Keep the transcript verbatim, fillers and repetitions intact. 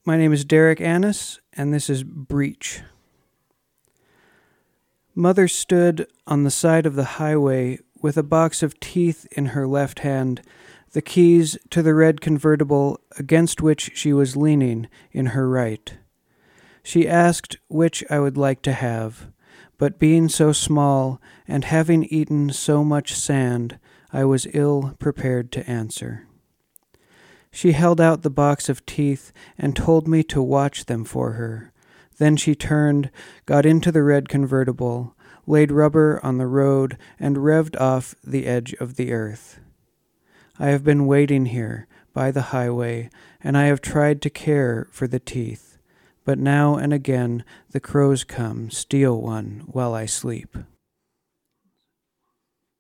My name is Derek Annis, and this is Breach. Mother stood on the side of the highway with a box of teeth in her left hand, the keys to the red convertible against which she was leaning in her right. She asked which I would like to have, but being so small and having eaten so much sand, I was ill prepared to answer. She held out the box of teeth and told me to watch them for her. Then she turned, got into the red convertible, laid rubber on the road, and revved off the edge of the earth. I have been waiting here by the highway, and I have tried to care for the teeth, but now and again the crows come, steal one while I sleep.